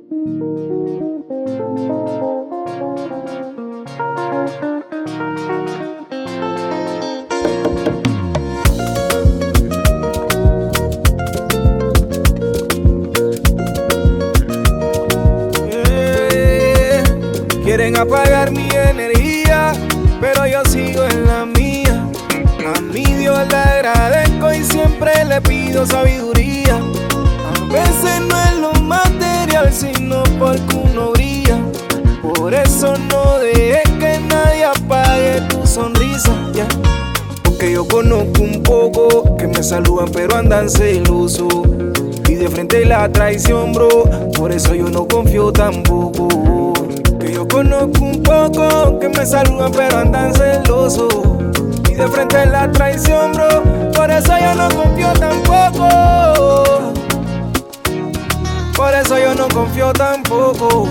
Quieren apagar mi energía, pero yo sigo en la mía. A mi Dios le agradezco y siempre le pido sabiduría. A veces no es lo material, sino porque uno brilla. Por eso no dejes que nadie apague tu sonrisa, yeah. Porque yo conozco un poco que me saludan pero andan celosos. Y de frente la traición, bro, por eso yo no confío tampoco. Que yo conozco un poco que me saludan pero andan celosos. Y de frente la traición, bro, por eso yo no confío tampoco. Por eso yo no confío tampoco.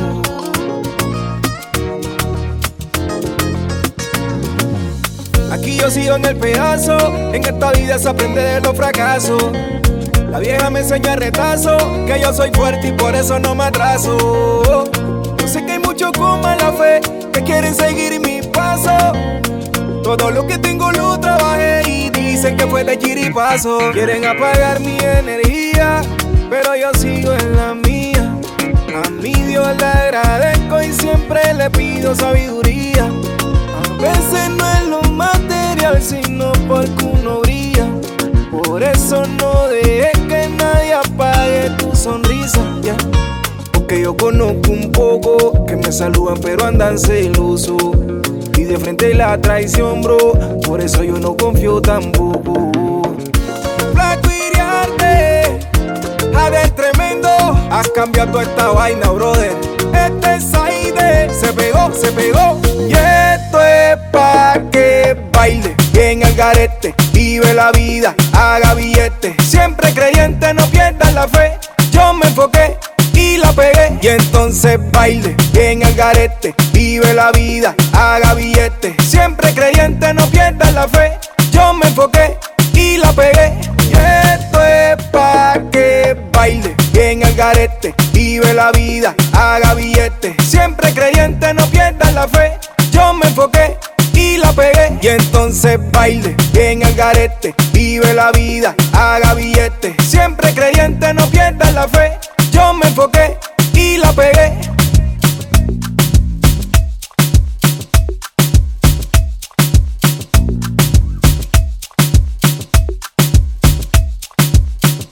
Aquí yo sigo en el pedazo, en esta vida se aprende de los fracasos. La vieja me enseña retazo, que yo soy fuerte y por eso no me atraso. Yo sé que hay muchos con mala fe que quieren seguir mi paso. Todo lo que tengo lo trabajé y dicen que fue de chiripazo. Quieren apagar mi energía, pero yo sigo en la mía. A mi Dios le agradezco y siempre le pido sabiduría. A veces no es lo material, sino porque uno brilla. Por eso no dejes que nadie apague tu sonrisa, yeah. Porque yo conozco un poco que me saludan pero andan celosos. Y de frente la traición, bro, por eso yo no confío tampoco. Flaco Iriarte, Jader tremendo, has cambiado toda esta vaina, brother. Este es Aide, se pegó. Y esto es pa' que baile bien al garete, vive la vida, haga billete. Siempre creyente, no pierdas la fe. Yo me enfoqué y la pegué. Y entonces baile bien al garete, vive la vida, haga billete. Siempre creyente, no pierdas la fe. Yo me enfoqué y la pegué. Y esto es pa' que baile bien al garete, vive la vida, haga billete. Siempre creyente, no pierdas la fe. Yo me enfoqué y la pegué. Y entonces baile bien al garete, vive la vida, haga billete. Siempre creyente, no pierdas